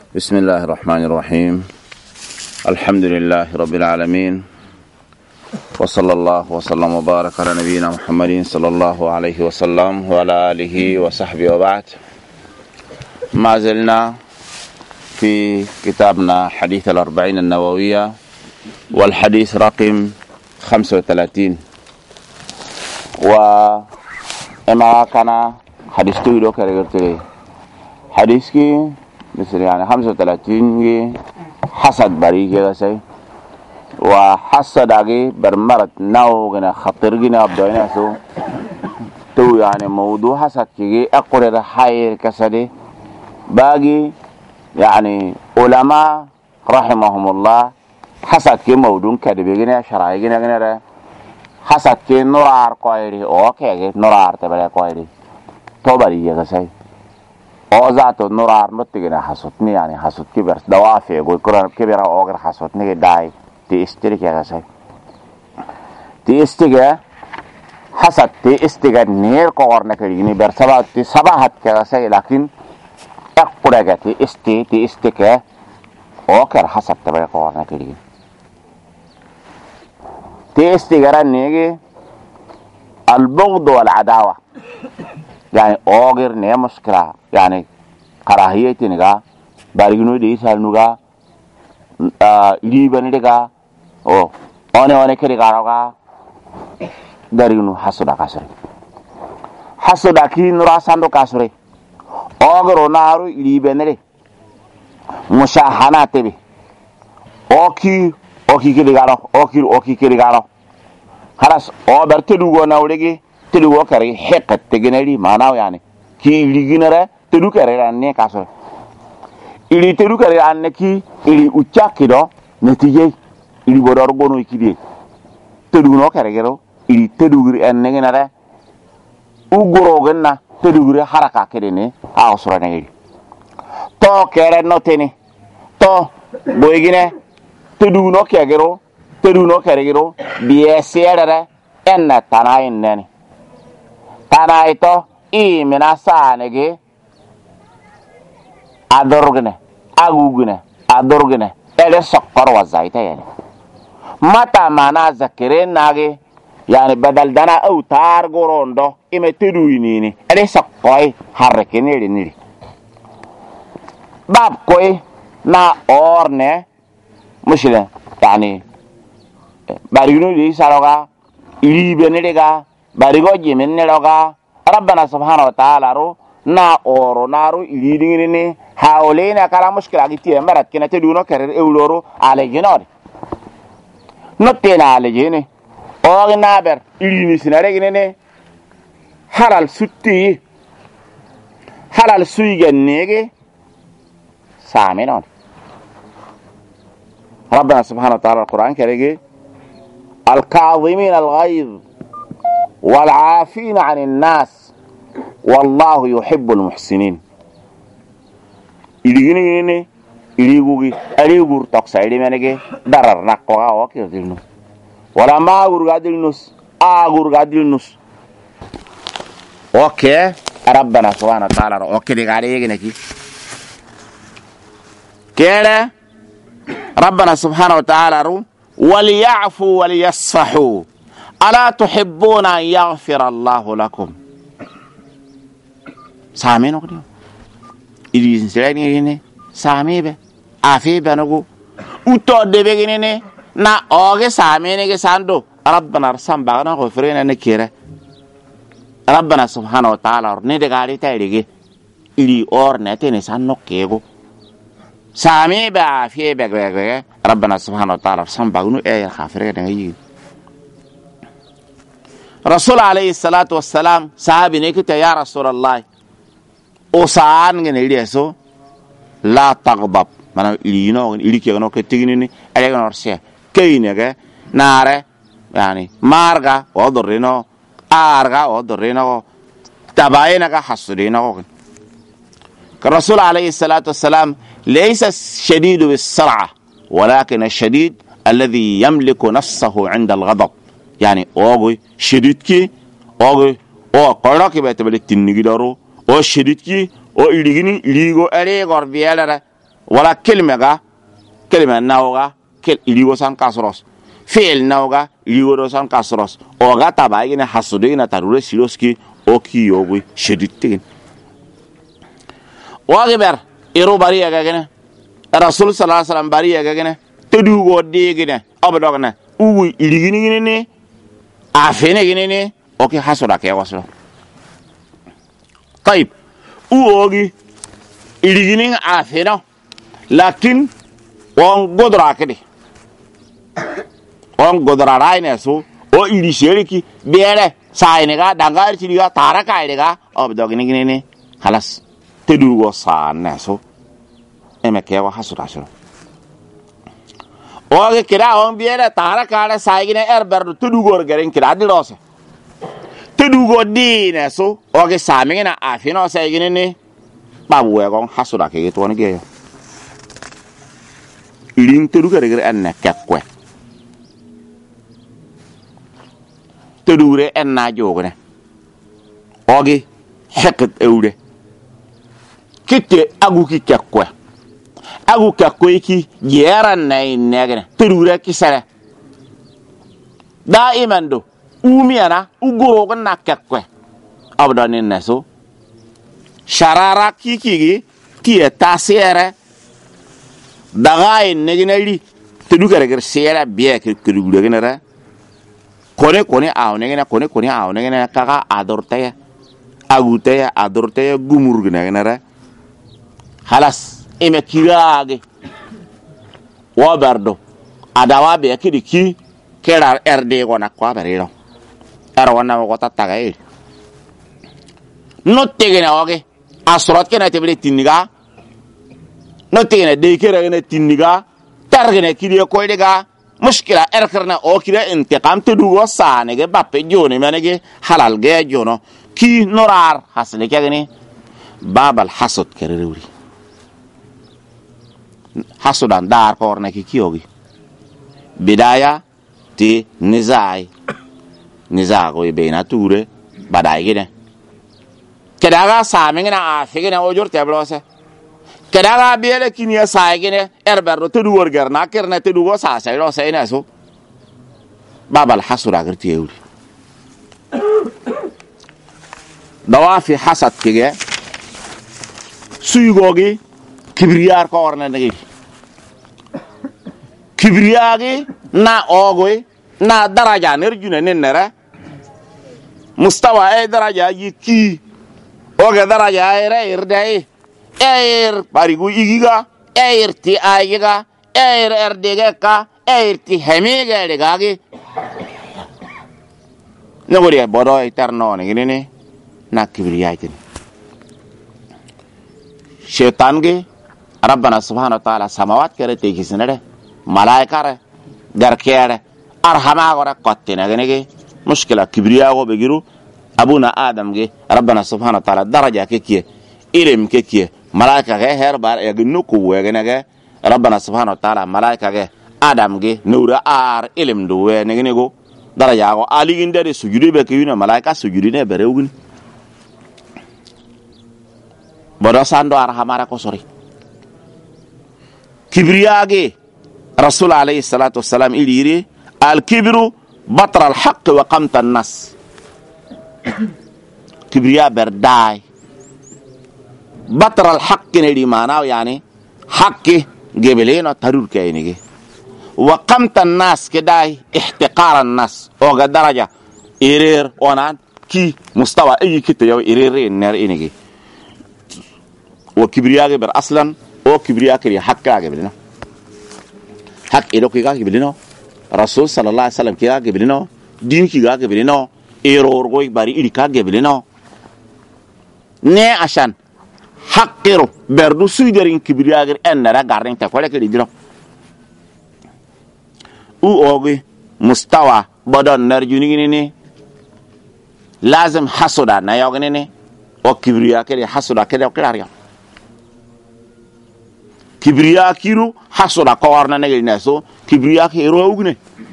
بسم الله الرحمن الرحيم. الحمد لله رب العالمين، وصلى الله وسلم وبارك على نبينا محمد صلى الله عليه وسلم وعلى آله وصحبه وبعد. ما زلنا في كتابنا حديث الأربعين النووية، والحديث رقم 35. وإما كان حديث تولو كريرتري حديث كي مثل يعني 35 حسد بريك يا سي، وحسد اجي برمرت ناو غنا خطر غنا ابدوينا سو تو يعني موضوع حسد كي اقرر حير كسدي باقي يعني علماء رحمهم الله حسد كي موضوع كدي غنا شرعي غنا حسد كي نورار قايري اوكي نورار تبع قايري تو بري يا سي اوزاتو نورار نتيجنا حسدني يعني حسد كبر دوافع يقول قران كبيره اوغر حسدني داي تي استريك يا سي تي استيغا حسد تي استيغا نير قورنا كريني برسبا تي صباحت كذا سي، لكن اقرا تي استيكا اوكر حسد تبع قورنا كريني تي استيغا نيجي البغض والعداوه، يعني اوغر ني مشكله يعني كراهيه نيغا بارغنو دي سالنوغا ليبن ديغا او اوني كريغاروغا دارينو حسدا كاسري حسدا كي نورا ساندو كاسري اوغرو نارو ليبن دي مشاحنات بي اوكي كريغارو خلاص او برتدو ناوريغي تدو كاري حقت تجنري ماناو يعني كي ليغنرا تدو كاري راني كاسو إلي تدو كاري راني كي إلي أشاكيدو نتيجة إلي بدار بونو يكيدي تدو نو كاري كيرو إلي تدو كاري راني كنارا وغروغنا تدو كاري حركة كيرني أوسرا نيجي تو كاري نوتيني تو بويجينه تدو نو كاري كيرو بيسيرا إن تناين نني تانا ايتو اي منا سانگي ادورغنه اغوغنه ادورغنه ele سكر وزايتا يعني متى مانا ذكرين ناغي يعني بدل دانا او تار غوروندو ايمه تدوينيني ele سكوي حركني لني باب كوي نا اورنه مشله يعني بارينو دي ساروغا يبنيغا barigo jimin ne loga rabbana subhanahu wa ta'ala ro na oro naru ilidingini hawlena kala mushkila giti marat kina teduno karer ewloro ale jinori nottena ale jini o naber ilini sinare gine halal suiga nege saminon rabbana subhanahu wa ta'ala alquran karege الكاظمين الغيظ والعافين عن الناس والله يحب المحسنين. إليني إليغوغي أليغور تقصيري منك درر نقوغا وكير دلنو ولا ما غورغا دلنوس غورغا دلنوس اوكي ربنا سبحانه وتعالى اوكي دي غاري يغنكي كده ربنا سبحانه وتعالى وليعفوا وليصفحوا ألا تحبون أن يغفر الله لكم. سامي نقول إذا سلعني سامي به أفي بنقول وتود بيجيني نا أوجي سامي نيجي ساندو ربنا رسم بعنا غفرنا نكيره ربنا سبحانه وتعالى ندعالي تايرجي إلي أور نتني سانو كيغو سامي به أفي بيجي ربنا سبحانه وتعالى رسم بعنا إيه غفرنا نيجي رسول عليه الصلاة والسلام صحابي نكتة يا رسول الله أوسان غنيريسو لا تغضب مانا إلينو إليك يغنو كتغنيني أليغنو رسيه كينيغا نارة يعني مارغا ودرينو آرغا ودرينو تباينغا حسودينو. الرسول عليه الصلاة والسلام ليس الشديد بالسرعة ولكن الشديد الذي يملك نفسه عند الغضب. يعني اوغي شديدكي اوغي او قراكي بيتبل تنيغي دارو او شديدكي او إليغني إليغو ألي غربيالة wala kelma nawga iligo san kasros fi'il nawga iligo san kasros o ga tabayina hasudina tarure siloski o kiyogu shedittin wagiber iro bariya gagene rasul sallallahu alaihi wasallam bariya gagene tedugo digine obdogna ugu iligini ne afene gine o ki hasuda ke waslo طيب uogi iligini afena lakin on godra kede on godra raine so o ili sheriki bere saine ga dangar chiriga taraka idega obdogini gine halas tedugo saane so emeke wa hasuda so oge kira on bere taraka saigine erber tedugo garen kira dilose tedugo dine so oge samingina afina saigine ne babu we gon hasuda ke to nge irin tedugo gare en kekwe tedure en na jogne oge heket eude kitte aguki kekwe agu kekwe ki yeran nay negene tedure kisere daiman do umiana ugoro na kekwe abdanin naso sharara kiki ki tasere dagaay neginali tedu gare sera biye ke tedure genera kone aw negena kone aw negena kaka adortaya agutaya adortaya gumur genera halas ime kirage wabardo adawa be kidi ki kera erde gona kwa berero ara wana ko tataga e no tegena oge asrot kena tebele tiniga no tegena de kera gena tiniga targena kidi ko dega mushkila erkerna o kira intiqam tedugo sane ge bappe joni manege halal ge jono ki norar hasne kagani babal hasud kerewri hasudan dar korna ki kiyogi bidaya ti nizai nizago beina ture badai gine kedaga samingina afigina ojor teblose kedaga biele kinia saigine erberro teduwor gerna kerna tedugo sa sayro sayna so babal hasura gerti ewri dawafi hasad kige suygogi kibriyar ko orna ngi kibriyagi na ogoy na daraja nerjuna nenera mustawa ay daraja yiki oge daraja ay irdai barigu igiga ti ayiga erdege ka ti hemige degagi nogori bodo eterno ngini na kibriyatin shaytan ge rabbana subhanahu wa ta'ala samawat kare te kisnere malaika re garkere arhama gore qottina genege mushkila kibriya go begiru abuna adam ge rabbana subhanahu wa ta'ala daraja kekiye ilm kekiye malaika ge herbar ya gnuku wegenege rabbana subhanahu wa ta'ala malaika ge adam ge nura ar ilm do we negenego daraja go aliginde de sujudi be kiyuna malaika sujudi ne berewgun bodo sando arhamara ko sori kibriya ge رسول عليه الصلاة والسلام إليري الكبر بطر الحق وقمت الناس كبرياء برداي بطر الحق ندي معناه يعني حق جبلين ترور كاينيجي وقمت الناس كداي احتقار الناس أو درجة إيرير ونان كي مستوى أي كتير يو إيرير نار إنيجي وكبرياء بر أصلا أو كبرياء كري حق جبلنا hak edo ki ga gibilino rasul sallallahu alaihi wasallam ki ga gibilino din ki ga gibilino error go bari iri ka gibilino ne ashan haqiru berdu suiderin kibriyager enara garin ta kole ke diro u ogi mustawa bodon narjuni ni lazim hasuda na yogni ni o kibriyager hasuda ke do klariya kibriya kiru hasuda kawarna nege neso kibriya hero ugne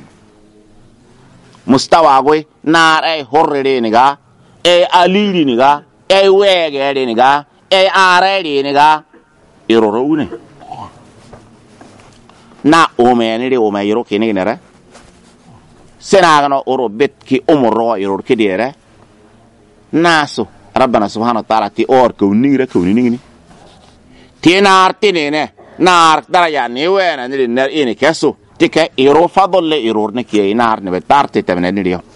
mustawa goy na ay horre niga e alili niga e wege niga e are niga ero ugne na o me ne o me yoro kini ne re senagano oro bet ki umro yoro ki dire naso rabbana subhanahu wa ta'ala ti or ko ningre ko ningni ti nar tinene nar daraja ni wena ni ner ini keso tike iro fadle iror ne ki nar ne betarte temne ni dio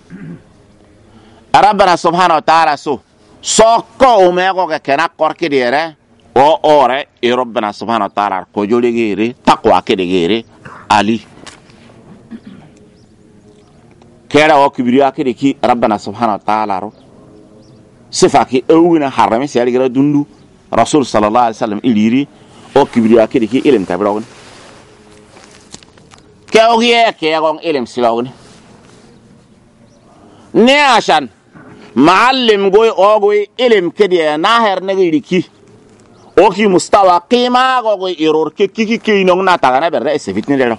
rabbana subhanahu wa ta'ala sokko o me ko ke kana korki dire o ore rabbana subhanahu wa ta'ala ko joli giri taqwa ke de giri ali kera o kibriya ke de ki rabbana subhanahu wa ta'ala ro sifaki ewina harame se aligra dundu rasul sallallahu alaihi wasallam iliri o kibriya ke de ki ilm tabrawon ke o ye ke gon ilm silawon ne ashan معلم goy ogoy ilim kedi na her nagi ki o ki mustawa qima goy error ki nong na taga na berre se fitni de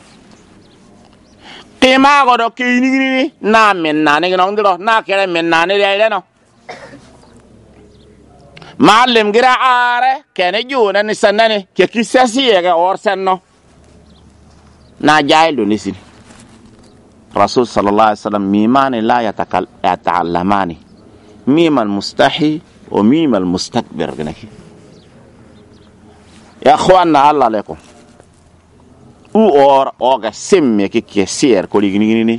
qima go do ki ni na men na ne nong do na kere men na ne de no معلم gira are kene juna ni sanane ke ki sasi ga or senno na jaylo ni sin rasul sallallahu alaihi wasallam mimani la yata'allamani ميم المستحي وميم المستكبر جنكي يا اخوانا الله عليكم اور اوغا سم كي كيسير كولي غني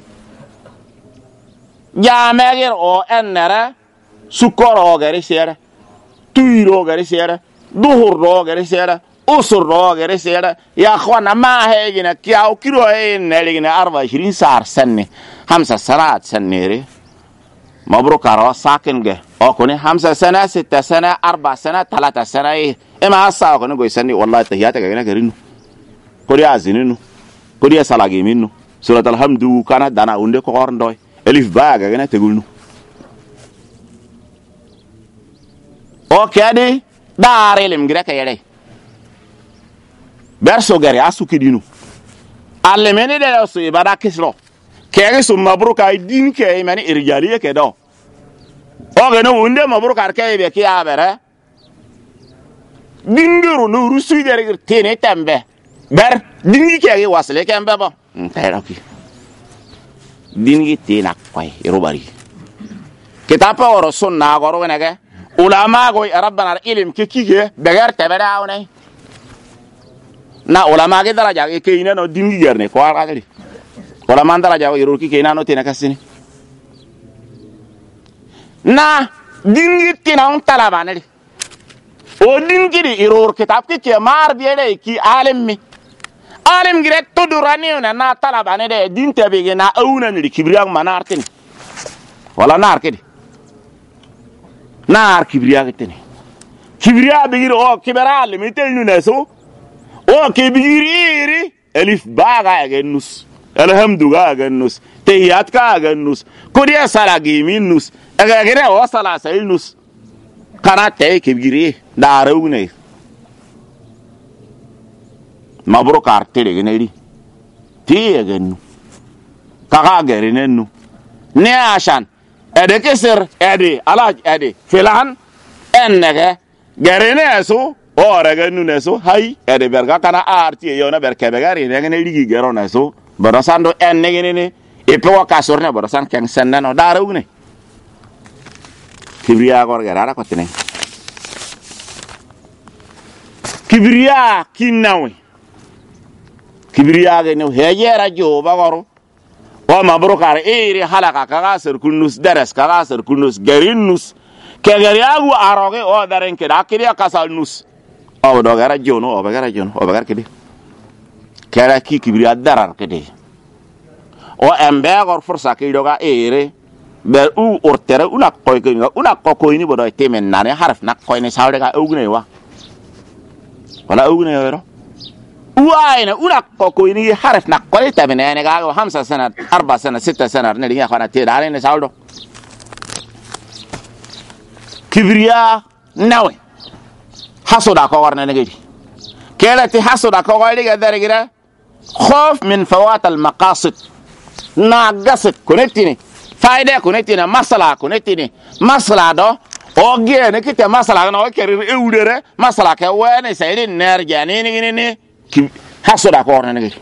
يا ماغير او انرا سكر اوغا ريسير تويرو اوغا ريسير ظهر اوغا ريسير اسر اوغا ريسير يا اخوانا ما هيجنا كياو كيلو هين نلينا 24 ساعه سنه 5 سنوات سنيري مبروك على ساكن جه أكوني 5 سنة 6 سنة 4 سنة 3 سنة إيه إما هسا أكوني قوي سني والله تهياتك كنا كرينو كوريا زينينو كوريا سلاجي منو سورة الحمد كانت دانا عنده كورن دوي ألف باء كنا تقولنو أوكي أدي دار إلهم غير كيري برسو غير أسوك دينو علمني ده أسوي يبارا كسلو kege sum mabruka ay din ke mani irjaliye ke do oge no unde mabruka ke be ki abere dingiru no rusu dere tene tembe ber dingi ke wasle kembe bo tayra ki dingi tina koy irubari kitapa oro sunna goro wenege ulama go rabbana ilim ke kige beger tebere awne na ulama ge daraja ke ina no dingi gerne ko algali wala mandara jawo iruki ke nano tena kasini na dingi tina on talabane o dingi di irur kitab ke mar biele ki alim gire to durani na talabane de dinte be na auna ni kibriya manartin wala nar kedi nar kibriya tene kibriya be gire o kibara alim tenu neso o kibiri elif baga genus alhamdulillah aganus tahiyat ka aganus kodiya salagi minus agagere o sala sailnus kana tay kibiri darawne mabruk artele generi ti aganu kaga gerinenu ne ashan ede keser ede alaj ede filan ennege gerinesu ora ganu nesu hay ede berga kana arti yona berkebegari ne ligi geronesu borosando en negene e pewa kasorne borosan ken sennano darawne kibriya gor garara ko tene kibriya kinawi kibriya ge no hejera jo bagoro o mabrukar iri halaka kagasir kunus daras kagasir kunus garinus ke gariagu aroge o daren ke dakiriya kasal nus o do gara jono o bagara jono o bagar kedi kera ki kibriya darar kede o embe gor forsa ki doga ere be u ortere una koy ko ni bodo temen nane harf nak koy ni sawde ga ugne wa wala ugne yoro uayna una ko ni harf nak koy temen ne ga 5 سنه 4 سنه 6 سنه ne dinga khana te dare ne sawdo kibriya nawe hasoda ko warna ne gedi kelati hasoda ko ga diga dare gira خوف من فوات المقاصد ناقصت كونتيني فايدة كونتيني مسألة كونتيني مسألة دو اوغي نكيت مسألة نو كيرين اودره مسألة كوين سيدين نرجاني ني hasuda ko orne ngi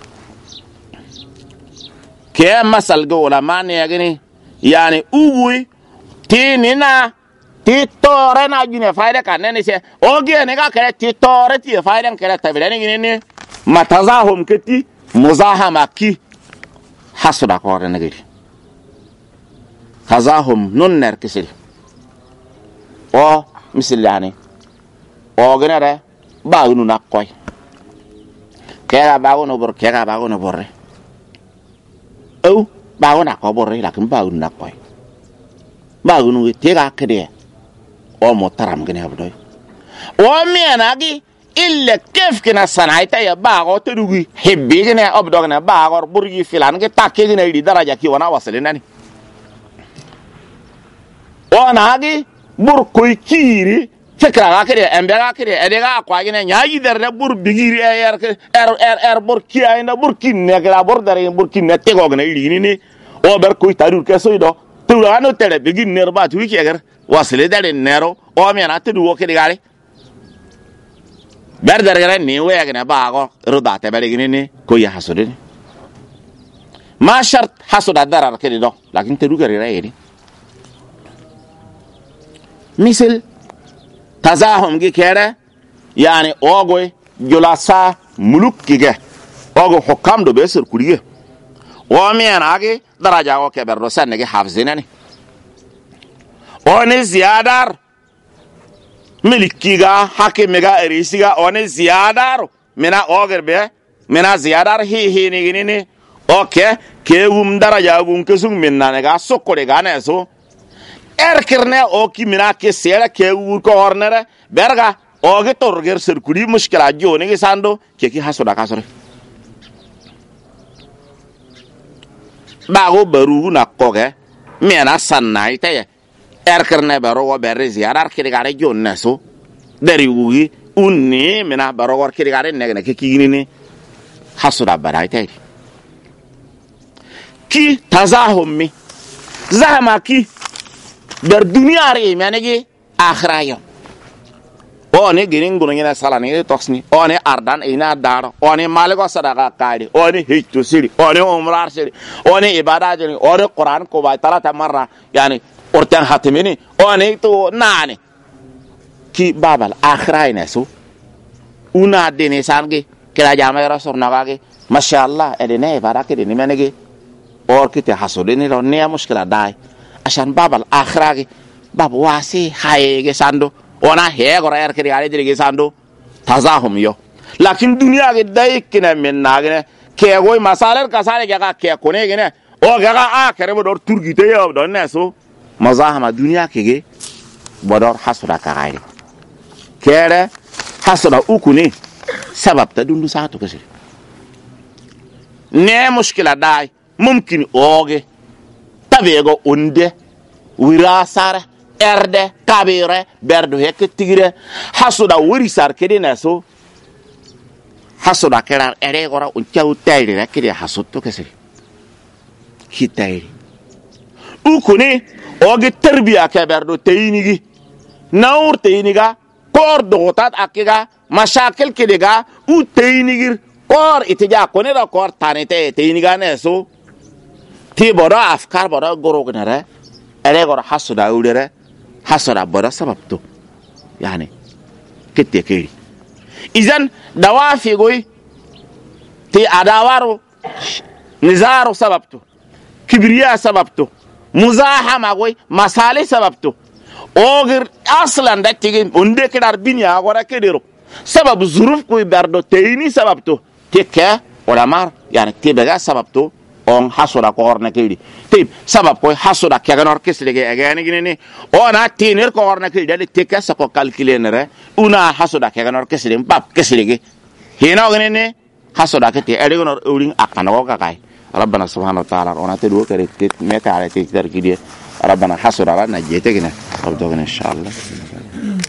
ke masal go la mane yagini yani uwi tinina ti tore na jine fayda kanene se oge ne ga kare ti tore ti fayda kare tabirani gini matazahum kiti muzahama ki hasuda ko orne ngi tazahum nun ner kisiri o misil yani o gene re baagnu nakoy kera baagono bor kera baagono borre baagona ko borre lakin baagnu nakoy baagnu tega kede o motaram gene abdoy o menagi illa kef kina sanaita ya baago tedugi hebbi gene obdogna baagor burgi filan ge takke gene di daraja ki wana wasalinani o nagi bur koy kiri fikra ga kede embe ga kede edega kwa gine nyayi derne bur bigiri bur kiya ina bur kinne gra bur dare bur kinne tego gne lini ni o ber koy tadur ke soido tuwa no tele bigin nerba tu keger wasle dare nero o mena tudu wo kede gare ber dare gre ni we gne bago ruda te bele gine ni koy hasudin ma shart hasuda darar kede do lakin tudu gare rayedi misal tazahum gi kere yani ogoy julasa muluk kige ogo hukam do besir kuriye o mena gi daraja o keber do sanne gi hafzinani oni ziyadar milikiga hakimiga erisiga oni ziyadar mina ogerbe mina ziyadar hi ni gini oke kewum daraja gun kesung minna ga sokore ga neso erkirne o ki mina ke sera ke ur ko ornere berga o ge torger serkuri mushkila joni ge sando ke ki hasuda kasore bago baru na koge mena sanna ite erkirne baro wo berre ziyarar ki gare jonna so dari ugi unni mina baro wor ki gare ne ke ki ni hasuda baraite ki tazahum mi zahama ki ber dunia re menegi akhrayo one girin gunu ngina salani toxni one ardan ina dar one maligo sadaqa qadi one hijju siri one umrar siri one ibada jeni one quran ko ba talata marra yani urtan hatimini one to nani ki babal akhrayna su una dene sangi kila jama rasul nagage mashallah edene ibada ke dene menegi or kite hasudeni lo ne mushkila dai عشان باب الآخرة باب واسي هاي جساندو وانا هي غير كذي على دري جساندو تزاهم يو لكن الدنيا قداي كنا من ناقنا كي أقول مسألة كسالة جاكا كي أكونه كنا أو جاكا كريم بدور تركي تيا بدور ناسو مزاحم الدنيا كي بدور حصل كعاير كيره حصل أكوني سبب تدون ساعته كسر نه مشكلة داي ممكن أوجي tabego unde wirasar erde kabire berdo hek tigre hasuda wirisar kedina so hasuda kerar ere gora unchau tayri rekide hasutto kesiri hitayri ukuni oge terbiya ke berdo tayinigi nawr tayiniga kor dogotat akiga mashakil kediga u tayinigir kor itija konera kor tanete tayiniga neso ti bora afkar bora gorognare ere gora hasuda udere hasuda bora sababto yani kitte kiri izan dawafi goy ti adawaru nizaru sababto kibriya sababto muzahama goy masali sababto ogir aslan da tigin unde kedar binya gora kedero sabab zuruf koy berdo teyni sababto tikke olamar yani tibega sababto on hasura ko orna kidi tib sabab ko hasura kega nor kislige agani gini ona tinir ko orna kidi dali tikka sa ko calculer una hasura kega nor kislige bab kislige hina gini hasura kiti edi nor uring akana ko kai rabbana subhanahu wa ta'ala ona tedu kare tit me ka ala tik dar kidi rabbana hasura na jete gina abdo inshallah